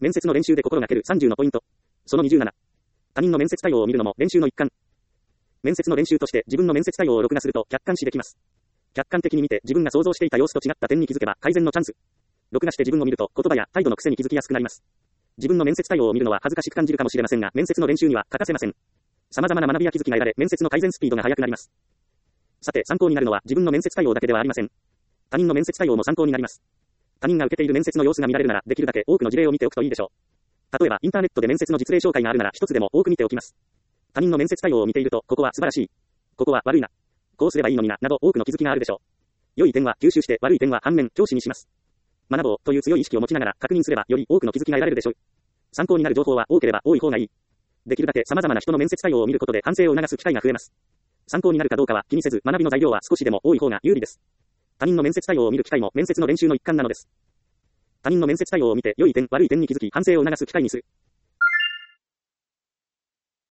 面接の練習で心がける30のポイント。その27。他人の面接対応を見るのも練習の一環。面接の練習として自分の面接対応を録画すると客観視できます。客観的に見て自分が想像していた様子と違った点に気づけば改善のチャンス。録画して自分を見ると言葉や態度の癖に気づきやすくなります。自分の面接対応を見るのは恥ずかしく感じるかもしれませんが、面接の練習には欠かせません。様々な学びや気づきが得られ、面接の改善スピードが速くなります。さて、参考になるのは自分の面接対応だけではありません。他人の面接対応も参考になります。他人が受けている面接の様子が見られるなら、できるだけ多くの事例を見ておくといいでしょう。例えば、インターネットで面接の実例紹介があるなら、一つでも多く見ておきます。他人の面接対応を見ていると、ここは素晴らしい。ここは悪いな。こうすればいいのにな、など多くの気づきがあるでしょう。良い点は吸収して悪い点は反面、教師にします。学ぼうという強い意識を持ちながら確認すれば、より多くの気づきが得られるでしょう。参考になる情報は多ければ多い方がいい。できるだけ様々な人の面接対応を見ることで反省を促す機会が増えます。参考になるかどうかは気にせず、学びの材料は少しでも多い方が有利です。他人の面接対応を見る機会も面接の練習の一環なのです。他人の面接対応を見て良い点、悪い点に気づき反省を促す機会にする。